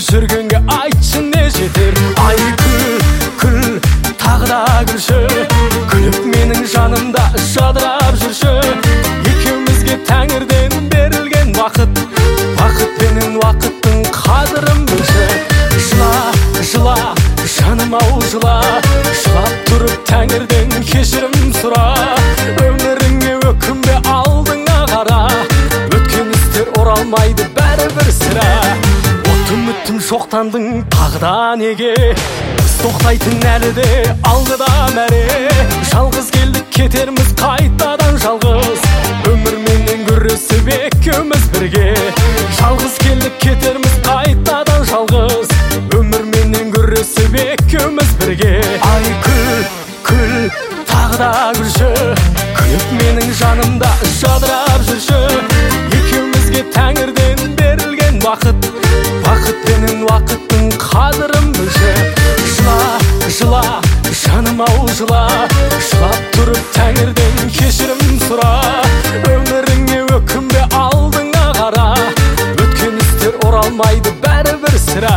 жүргенге айтшы не жетер. Ай күл, тағы да күлші, күліп менің жанымда жадырап жүрші. Екеумізге тәңірден берілген уақыт, уақыт пенен уақыттың қадірін білші. Жыла, жаным ау жыла, жылап тұрып тәңірден кешірім сұра. Өміріңе өкінбе, алдыңа қара, өткен істер оралмайды бәрібір сірә. Үмітім шоқтандың тағы да неге, біз тоқтайтын әлі де алғыда мәре. Жалғыз келдік кетерміз қайтадан жалғыз, өмірменен күресіп екеуміз бірге. Жалғыз келдік кетерміз қайтадан жалғыз, өмірменен күресіп екеуміз бірге. Ай күл, тағы да күлші, күліп менің жанымда жадырап жүрші. Екеумізге тәңірден берілген уақыт, уақыт пенен уақыттың қадірін білші. Жыла, жаным ау жыла, жылап тұрып тәңірден кешірім сұра. Өміріңе өкінбе, алдыңа қара, өткен істер оралмайды бәрібір сірә.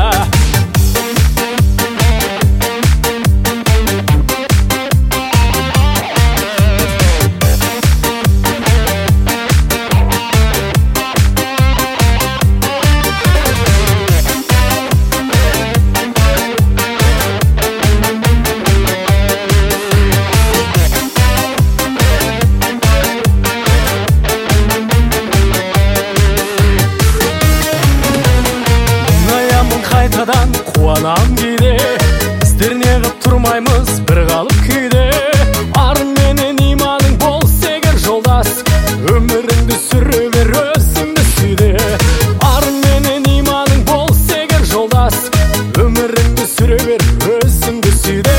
Қайтадан қуанам кейде, біздер неғып тұрмаймыз бір қалып күйде. Арың менен иманың болса егер жолдас, өміріңді сүре бер өзіңді сүйде. Арың менен иманың болса егер жолдас, өміріңді сүре бер өзіңді сүйде.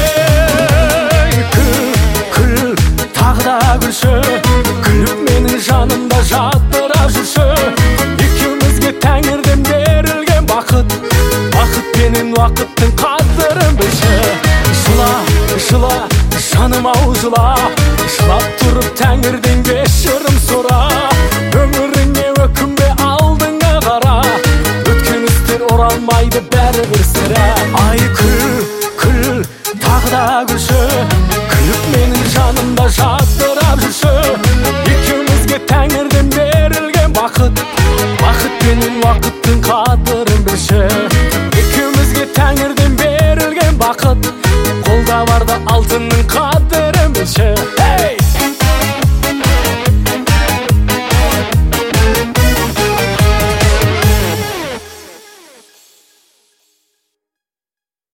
Күл, тағы да күлші, күліп менің жанымда жадырап жүрші. Екеумізге тәңірден берілген уақыт, уақыт пенен уақыттың қадірін білші. Жыла, жаным ау жыла, жылап тұрып тәңірден кешірім сұра. Өміріңе өкім